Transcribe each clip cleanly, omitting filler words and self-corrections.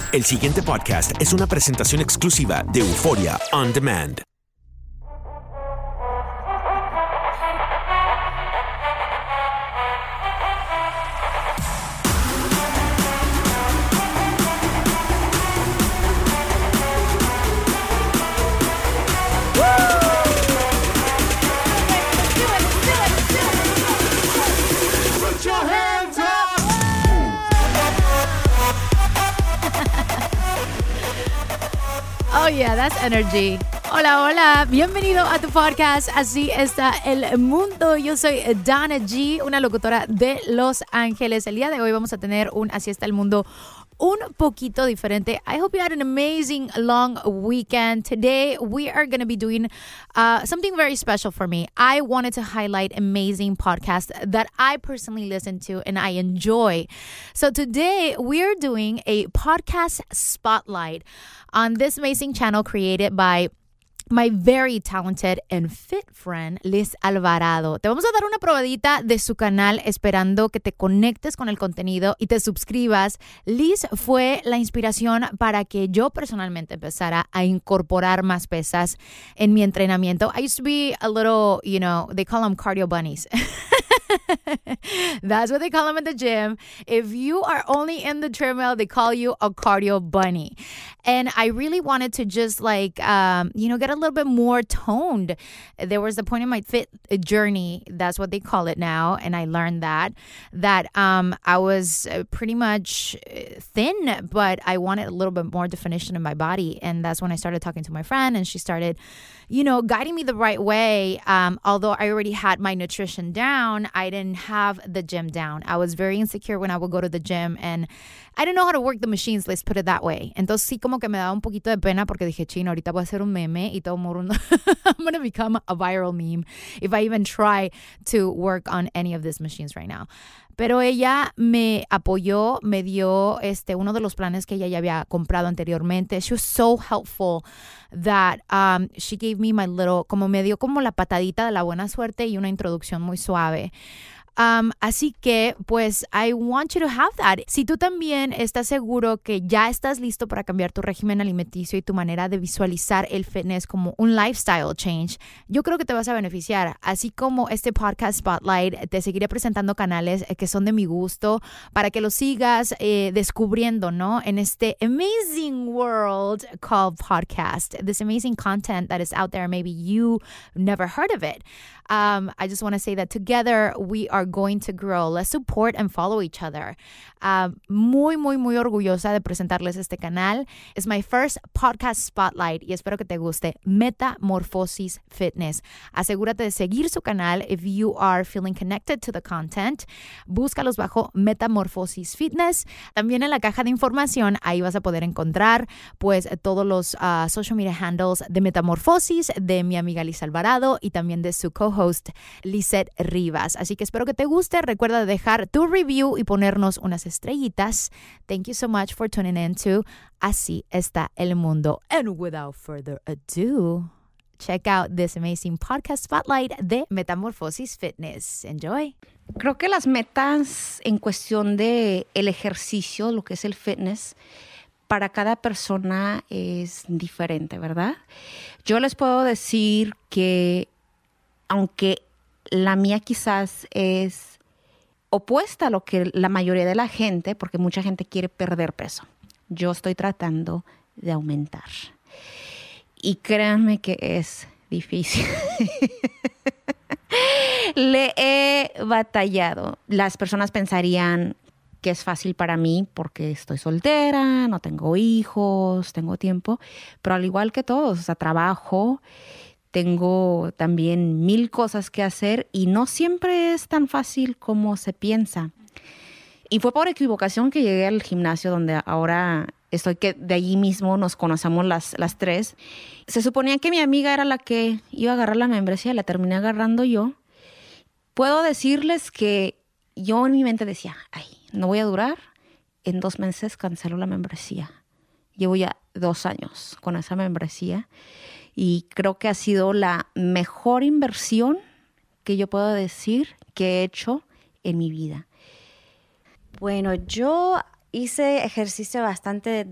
El siguiente podcast es una presentación exclusiva de Euforia On Demand. Oh yeah, that's energy. Hola, hola, bienvenido a tu podcast Así está el mundo. Yo soy Donna G, una locutora de Los Ángeles. El día de hoy vamos a tener un Así está el mundo un poquito diferente. I hope you had an amazing long weekend. Today we are going to be doing something very special for me. I wanted to highlight amazing podcasts that I personally listen to and I enjoy. So today we are doing a podcast spotlight on this amazing channel created by my very talented and fit friend, Liz Alvarado. Te vamos a dar una probadita de su canal esperando que te conectes con el contenido y te suscribas. Liz fue la inspiración para que yo personalmente empezara a incorporar más pesas en mi entrenamiento. I used to be a little, they call them cardio bunnies. That's what they call them in the gym. If you are only in the treadmill, they call you a cardio bunny. And I really wanted to just get a little bit more toned. There was a point in my fit journey, that's what they call it now, and I learned that I was pretty much thin, but I wanted a little bit more definition in my body. And that's when I started talking to my friend, and she started, guiding me the right way. Although I already had my nutrition down, I didn't have the gym down. I was very insecure when I would go to the gym, and I didn't know how to work the machines, let's put it that way. Entonces sí como que me daba un poquito de pena porque dije, chino, ahorita voy a hacer un meme y todo el mundo, I'm going to become a viral meme if I even try to work on any of these machines right now. Pero ella me apoyó, me dio uno de los planes que ella ya había comprado anteriormente. She was so helpful that she gave me my little, me dio como la patadita de la buena suerte y una introducción muy suave. Así que, pues, I want you to have that. Si tú también estás seguro que ya estás listo para cambiar tu régimen alimenticio y tu manera de visualizar el fitness como un lifestyle change, yo creo que te vas a beneficiar. Así como este podcast Spotlight, te seguiré presentando canales que son de mi gusto para que los sigas descubriendo, ¿no? En este amazing world called podcast. This amazing content that is out there. Maybe you never heard of it. I just want to say that together we are going to grow. Let's support and follow each other. Muy, muy, muy orgullosa de presentarles este canal. Es my first podcast spotlight y espero que te guste. Metamorphosis Fitness. Asegúrate de seguir su canal if you are feeling connected to the content. Búscalos bajo Metamorphosis Fitness. También en la caja de información ahí vas a poder encontrar pues todos los social media handles de Metamorphosis, de mi amiga Liz Alvarado y también de su co-host Lizette Rivas. Así que espero que te guste. Recuerda dejar tu review y ponernos unas estrellitas. Thank you so much for tuning in to Así está el mundo. And without further ado, check out this amazing podcast spotlight de Metamorphosis Fitness. Enjoy. Creo que las metas en cuestión de el ejercicio, lo que es el fitness, para cada persona es diferente, ¿verdad? Yo les puedo decir que aunque la mía quizás es opuesta a lo que la mayoría de la gente, porque mucha gente quiere perder peso. Yo estoy tratando de aumentar. Y créanme que es difícil. Le he batallado. Las personas pensarían que es fácil para mí porque estoy soltera, no tengo hijos, tengo tiempo. Pero al igual que todos, trabajo. Tengo también 1000 cosas que hacer y no siempre es tan fácil como se piensa. Y fue por equivocación que llegué al gimnasio donde ahora estoy, que de allí mismo nos conocemos las tres. Se suponía que mi amiga era la que iba a agarrar la membresía, la terminé agarrando yo. Puedo decirles que yo en mi mente decía, no voy a durar, en 2 meses cancelo la membresía. Llevo ya 2 años con esa membresía. Y creo que ha sido la mejor inversión que yo puedo decir que he hecho en mi vida. Bueno, yo hice ejercicio bastante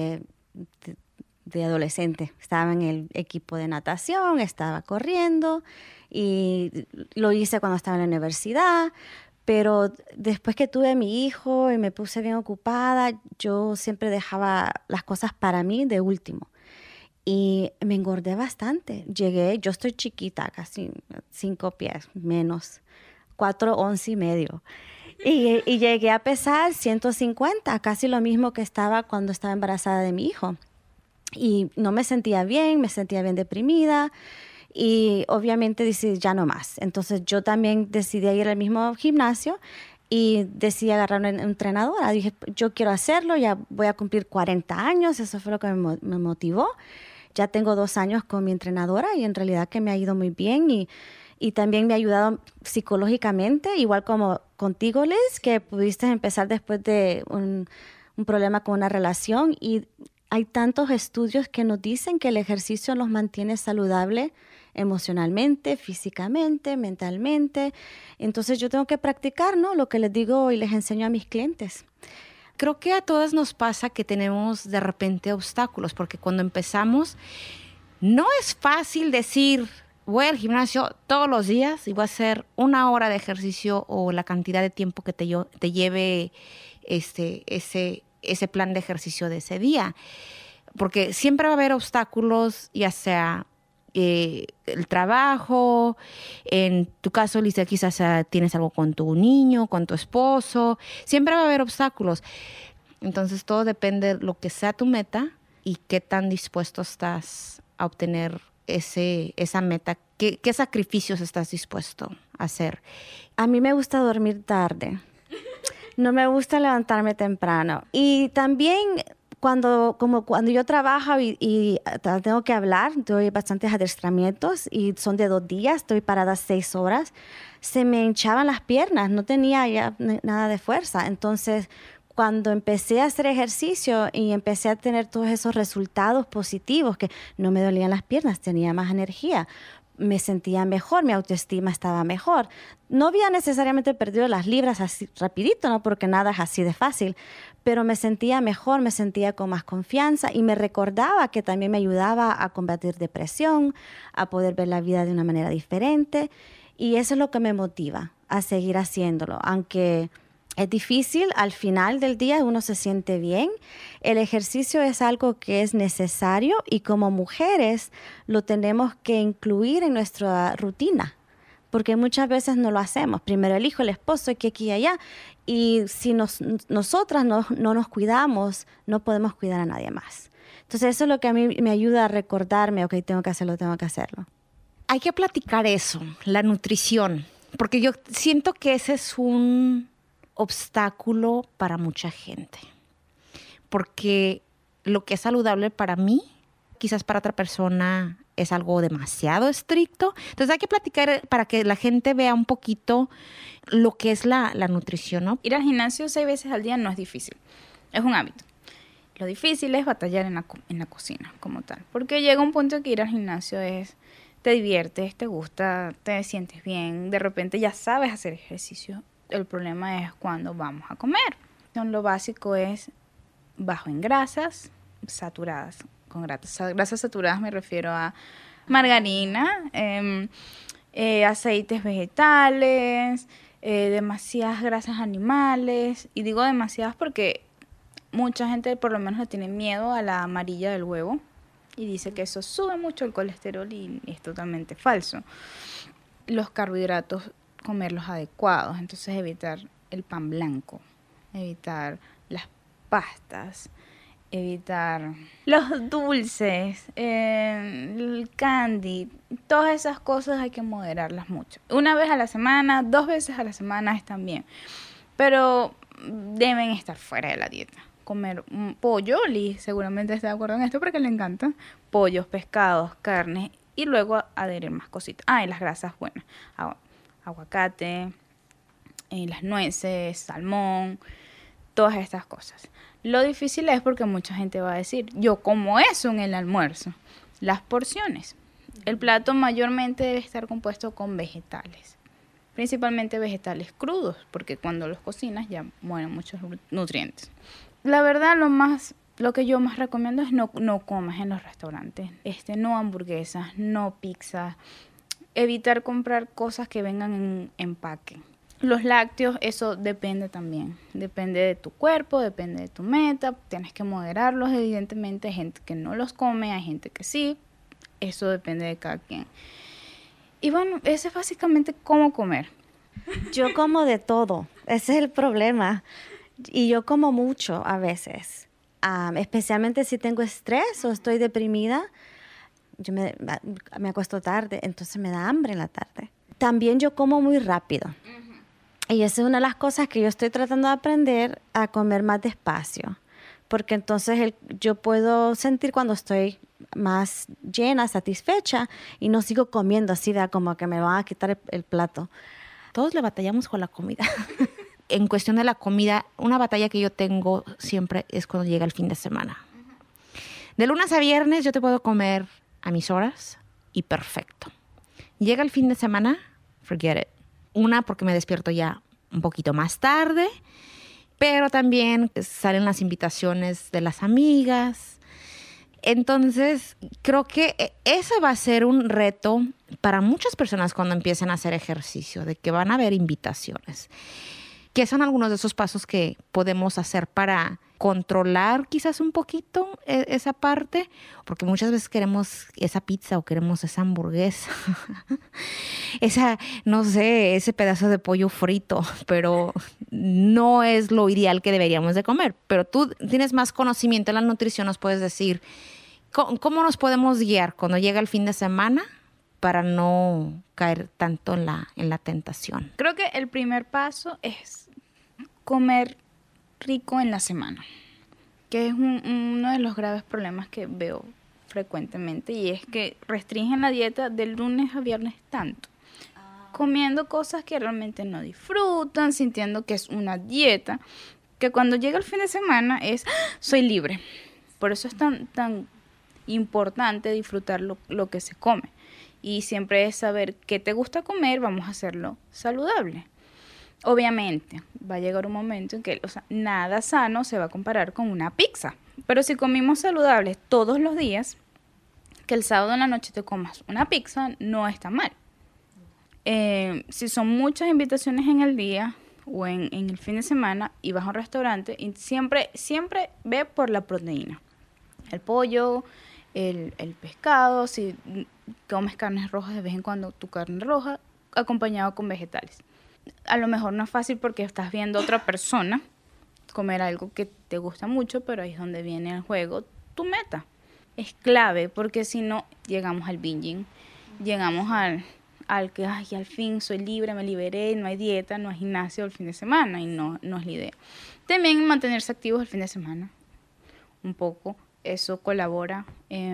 de adolescente. Estaba en el equipo de natación, estaba corriendo y lo hice cuando estaba en la universidad. Pero después que tuve a mi hijo y me puse bien ocupada, yo siempre dejaba las cosas para mí de último. Y me engordé bastante. Yo estoy chiquita, casi 5 pies menos, 4 once y medio. Y llegué a pesar 150, casi lo mismo que estaba cuando estaba embarazada de mi hijo. Y no me sentía bien deprimida. Y obviamente decidí ya no más. Entonces yo también decidí ir al mismo gimnasio y decidí agarrar una entrenadora. Dije, yo quiero hacerlo, ya voy a cumplir 40 años, eso fue lo que me motivó. Ya tengo 2 años con mi entrenadora y en realidad que me ha ido muy bien y también me ha ayudado psicológicamente, igual como contigo, Liz, que pudiste empezar después de un problema con una relación. Y hay tantos estudios que nos dicen que el ejercicio nos mantiene saludables emocionalmente, físicamente, mentalmente. Entonces yo tengo que practicar, ¿no? Lo que les digo y les enseño a mis clientes. Creo que a todas nos pasa que tenemos de repente obstáculos, porque cuando empezamos no es fácil decir, voy al gimnasio todos los días y voy a hacer 1 hora de ejercicio o la cantidad de tiempo que te lleve ese plan de ejercicio de ese día. Porque siempre va a haber obstáculos, ya sea el trabajo, en tu caso, Lisa, quizás tienes algo con tu niño, con tu esposo, siempre va a haber obstáculos. Entonces todo depende de lo que sea tu meta y qué tan dispuesto estás a obtener esa meta, qué sacrificios estás dispuesto a hacer. A mí me gusta dormir tarde, no me gusta levantarme temprano y también cuando yo trabajo y tengo que hablar, doy bastantes adiestramientos y son de 2 días, estoy parada 6 horas, se me hinchaban las piernas, no tenía ya nada de fuerza. Entonces, cuando empecé a hacer ejercicio y empecé a tener todos esos resultados positivos, que no me dolían las piernas, tenía más energía, me sentía mejor, mi autoestima estaba mejor. No había necesariamente perdido las libras así rapidito, ¿no? Porque nada es así de fácil, pero me sentía mejor, me sentía con más confianza y me recordaba que también me ayudaba a combatir depresión, a poder ver la vida de una manera diferente y eso es lo que me motiva a seguir haciéndolo, aunque es difícil, al final del día uno se siente bien. El ejercicio es algo que es necesario y como mujeres lo tenemos que incluir en nuestra rutina, porque muchas veces no lo hacemos. Primero el hijo, el esposo, aquí y allá. Y si nosotras no nos cuidamos, no podemos cuidar a nadie más. Entonces eso es lo que a mí me ayuda a recordarme, ok, tengo que hacerlo. Hay que platicar eso, la nutrición, porque yo siento que ese es un obstáculo para mucha gente, porque lo que es saludable para mí, quizás para otra persona es algo demasiado estricto. Entonces hay que platicar para que la gente vea un poquito lo que es la nutrición, ¿no? Ir al gimnasio 6 veces al día no es difícil, es un hábito. Lo difícil es batallar en la cocina como tal, porque llega un punto que ir al gimnasio te diviertes, te gusta, te sientes bien, de repente ya sabes hacer ejercicio. El problema es cuando vamos a comer. Entonces, lo básico es bajo en grasas saturadas. Con grasas saturadas me refiero a margarina, aceites vegetales, demasiadas grasas animales. Y digo demasiadas porque mucha gente por lo menos le tiene miedo a la amarilla del huevo y dice que eso sube mucho el colesterol y es totalmente falso. Los carbohidratos, comerlos adecuados, entonces evitar el pan blanco, evitar las pastas, evitar los dulces, el candy, todas esas cosas hay que moderarlas mucho. 1 vez a la semana, 2 veces a la semana están bien, pero deben estar fuera de la dieta. Comer pollo, Liz seguramente está de acuerdo en esto porque le encanta, pollos, pescados, carnes y luego adherir más cositas. Y las grasas buenas, aguacate, las nueces, salmón, todas estas cosas. Lo difícil es porque mucha gente va a decir, yo como eso en el almuerzo. Las porciones. El plato mayormente debe estar compuesto con vegetales, principalmente vegetales crudos, porque cuando los cocinas ya mueren muchos nutrientes. La verdad, lo que yo más recomiendo es no comas en los restaurantes. No hamburguesas, no pizzas. Evitar comprar cosas que vengan en empaque. Los lácteos, eso depende también. Depende de tu cuerpo, depende de tu meta. Tienes que moderarlos, evidentemente. Hay gente que no los come, hay gente que sí. Eso depende de cada quien. Y bueno, ese es básicamente cómo comer. Yo como de todo, ese es el problema. Y yo como mucho a veces, especialmente si tengo estrés o estoy deprimida. Yo me acuesto tarde, entonces me da hambre en la tarde. También yo como muy rápido. Y esa es una de las cosas que yo estoy tratando de aprender, a comer más despacio. Porque entonces yo puedo sentir cuando estoy más llena, satisfecha, y no sigo comiendo así, como que me van a quitar el plato. Todos le batallamos con la comida. En cuestión de la comida, una batalla que yo tengo siempre es cuando llega el fin de semana. De lunes a viernes yo te puedo comer a mis horas y perfecto. Llega el fin de semana, forget it. Una, porque me despierto ya un poquito más tarde, pero también salen las invitaciones de las amigas. Entonces, creo que ese va a ser un reto para muchas personas cuando empiecen a hacer ejercicio, de que van a haber invitaciones. ¿Qué son algunos de esos pasos que podemos hacer para controlar quizás un poquito esa parte? Porque muchas veces queremos esa pizza o queremos esa hamburguesa, ese pedazo de pollo frito, pero no es lo ideal que deberíamos de comer. Pero tú tienes más conocimiento en la nutrición, nos puedes decir cómo nos podemos guiar cuando llega el fin de semana para no caer tanto en la tentación. Creo que el primer paso es comer rico en la semana, que es uno de los graves problemas que veo frecuentemente, y es que restringen la dieta del lunes a viernes tanto, comiendo cosas que realmente no disfrutan, sintiendo que es una dieta, que cuando llega el fin de semana soy libre. Por eso es tan importante disfrutar lo que se come. Y siempre es saber qué te gusta comer, vamos a hacerlo saludable. Obviamente, va a llegar un momento en que nada sano se va a comparar con una pizza. Pero si comimos saludables todos los días, que el sábado en la noche te comas una pizza, no está mal. Si son muchas invitaciones en el día o en el fin de semana y vas a un restaurante, y siempre ve por la proteína. El pollo, el pescado, si comes carnes rojas de vez en cuando, tu carne roja, acompañado con vegetales. A lo mejor no es fácil porque estás viendo a otra persona comer algo que te gusta mucho, pero ahí es donde viene el juego tu meta. Es clave, porque si no, llegamos al binging, llegamos al que al fin soy libre, me liberé, no hay dieta, no hay gimnasio el fin de semana, y no es la idea. También mantenerse activos el fin de semana, un poco, eso colabora.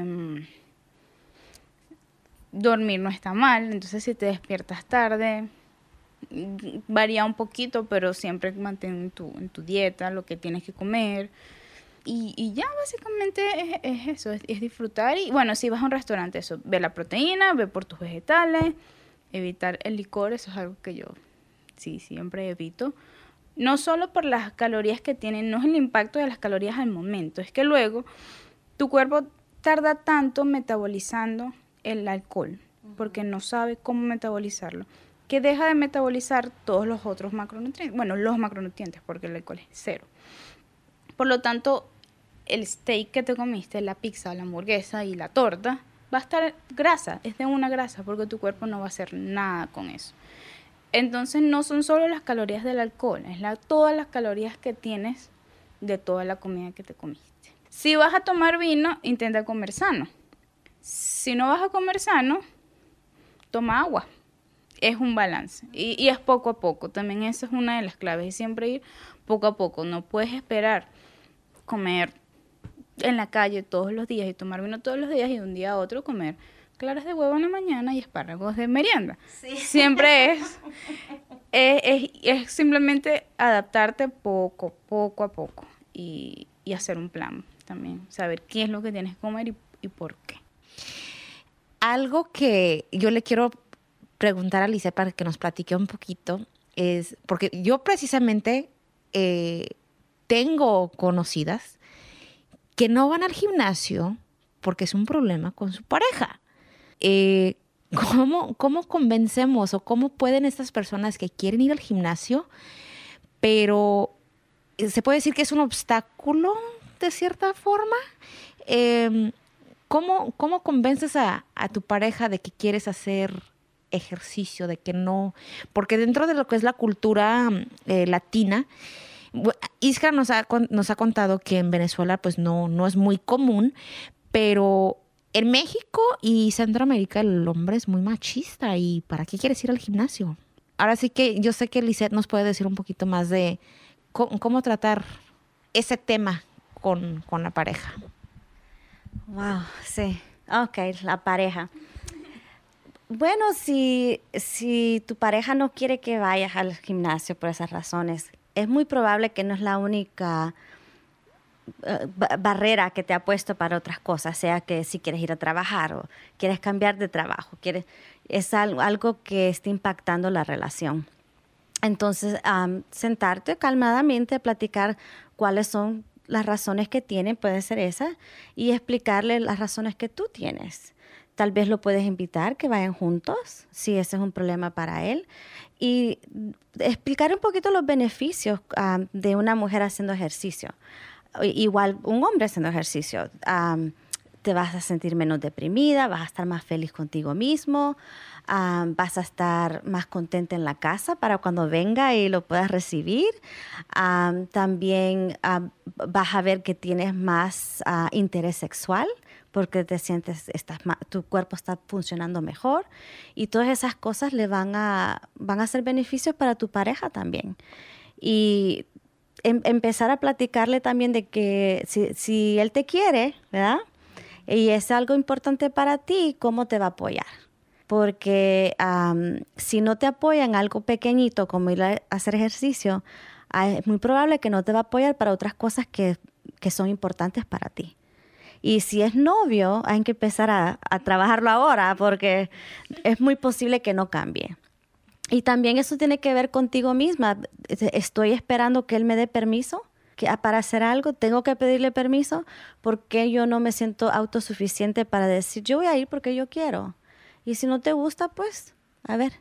Dormir no está mal, entonces si te despiertas tarde, varía un poquito, pero siempre mantén en tu dieta lo que tienes que comer. Y ya básicamente es eso, es disfrutar. Y bueno, si vas a un restaurante, eso, ve la proteína, ve por tus vegetales, evitar el licor, eso es algo que yo sí siempre evito. No solo por las calorías que tienen, no es el impacto de las calorías al momento, es que luego tu cuerpo tarda tanto metabolizando el alcohol, porque no sabe cómo metabolizarlo, que deja de metabolizar todos los otros macronutrientes. Bueno, los macronutrientes, porque el alcohol es cero. Por lo tanto, el steak que te comiste, la pizza, la hamburguesa y la torta, va a estar grasa, es de una grasa, porque tu cuerpo no va a hacer nada con eso. Entonces, no son solo las calorías del alcohol, es todas las calorías que tienes de toda la comida que te comiste. Si vas a tomar vino, intenta comer sano. Si no vas a comer sano, toma agua. Es un balance y es poco a poco. También esa es una de las claves, y siempre ir poco a poco. No puedes esperar comer en la calle todos los días y tomar vino todos los días y de un día a otro comer claras de huevo en la mañana y espárragos de merienda. Sí. Siempre es simplemente adaptarte poco a poco y hacer un plan también. Saber qué es lo que tienes que comer y por qué. Algo que yo le quiero preguntar a Lisette para que nos platique un poquito es, porque yo precisamente tengo conocidas que no van al gimnasio porque es un problema con su pareja. ¿Cómo convencemos o cómo pueden estas personas que quieren ir al gimnasio, pero se puede decir que es un obstáculo de cierta forma? ¿Cómo convences a tu pareja de que quieres hacer ejercicio, de que no? Porque dentro de lo que es la cultura latina, Iskra nos ha contado que en Venezuela pues no es muy común, pero en México y Centroamérica el hombre es muy machista. ¿Y para qué quieres ir al gimnasio? Ahora sí que yo sé que Lisette nos puede decir un poquito más de cómo tratar ese tema con la pareja. Wow, sí. Ok, la pareja. Bueno, si tu pareja no quiere que vayas al gimnasio por esas razones, es muy probable que no es la única barrera que te ha puesto para otras cosas, sea que si quieres ir a trabajar o quieres cambiar de trabajo, es algo que está impactando la relación. Entonces, sentarte calmadamente, platicar cuáles son las razones que tienen, puede ser esa, y explicarle las razones que tú tienes. Tal vez lo puedes invitar, que vayan juntos, si ese es un problema para él, y explicar un poquito los beneficios de una mujer haciendo ejercicio. Igual un hombre haciendo ejercicio. Te vas a sentir menos deprimida, vas a estar más feliz contigo mismo, vas a estar más contenta en la casa para cuando venga y lo puedas recibir. También vas a ver que tienes más interés sexual porque te sientes, tu cuerpo está funcionando mejor, y todas esas cosas van a ser beneficios para tu pareja también. Y empezar a platicarle también de que si él te quiere, ¿verdad?, y es algo importante para ti, ¿cómo te va a apoyar? Porque si no te apoya en algo pequeñito como ir a hacer ejercicio, es muy probable que no te va a apoyar para otras cosas que son importantes para ti. Y si es novio, hay que empezar a trabajarlo ahora, porque es muy posible que no cambie. Y también eso tiene que ver contigo misma. Estoy esperando que él me dé permiso para hacer algo, tengo que pedirle permiso, porque yo no me siento autosuficiente para decir, yo voy a ir porque yo quiero. Y si no te gusta, pues, a ver.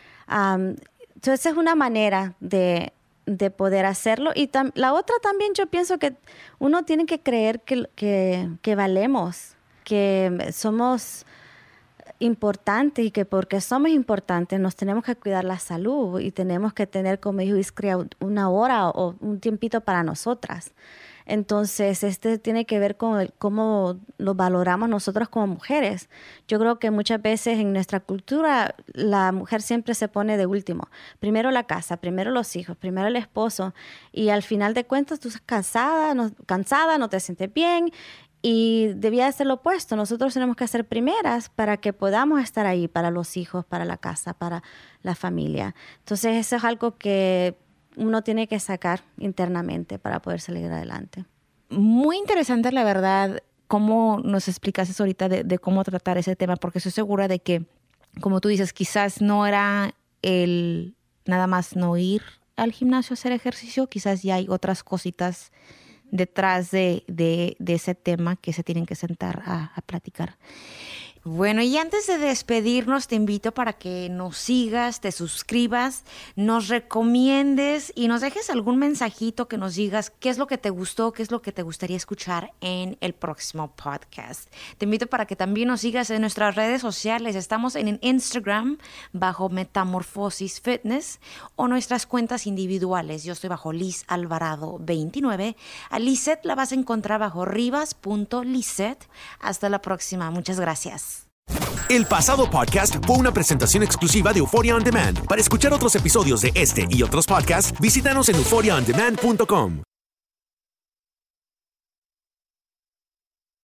Entonces es una manera de poder hacerlo. Y la otra también, yo pienso que uno tiene que creer que valemos, que somos importantes, y que porque somos importantes nos tenemos que cuidar la salud y tenemos que tener, como dijo Iskra, una hora o un tiempito para nosotras. Entonces, tiene que ver con cómo lo valoramos nosotros como mujeres. Yo creo que muchas veces en nuestra cultura la mujer siempre se pone de último. Primero la casa, primero los hijos, primero el esposo, y al final de cuentas tú estás cansada, no te sientes bien. Y debía de ser lo opuesto. Nosotros tenemos que ser primeras para que podamos estar ahí para los hijos, para la casa, para la familia. Entonces, eso es algo que uno tiene que sacar internamente para poder salir adelante. Muy interesante, la verdad, cómo nos explicaste ahorita de cómo tratar ese tema, porque estoy segura de que, como tú dices, quizás no era el nada más no ir al gimnasio a hacer ejercicio, quizás ya hay otras cositas detrás de ese tema que se tienen que sentar a platicar. Bueno, y antes de despedirnos, te invito para que nos sigas, te suscribas, nos recomiendes y nos dejes algún mensajito que nos digas qué es lo que te gustó, qué es lo que te gustaría escuchar en el próximo podcast. Te invito para que también nos sigas en nuestras redes sociales. Estamos en Instagram bajo Metamorfosis Fitness, o nuestras cuentas individuales. Yo estoy bajo Liz Alvarado 29. A Lisette la vas a encontrar bajo rivas.lisette. Hasta la próxima. Muchas gracias. El pasado podcast fue una presentación exclusiva de Euphoria On Demand. Para escuchar otros episodios de este y otros podcasts, visítanos en euphoriaondemand.com.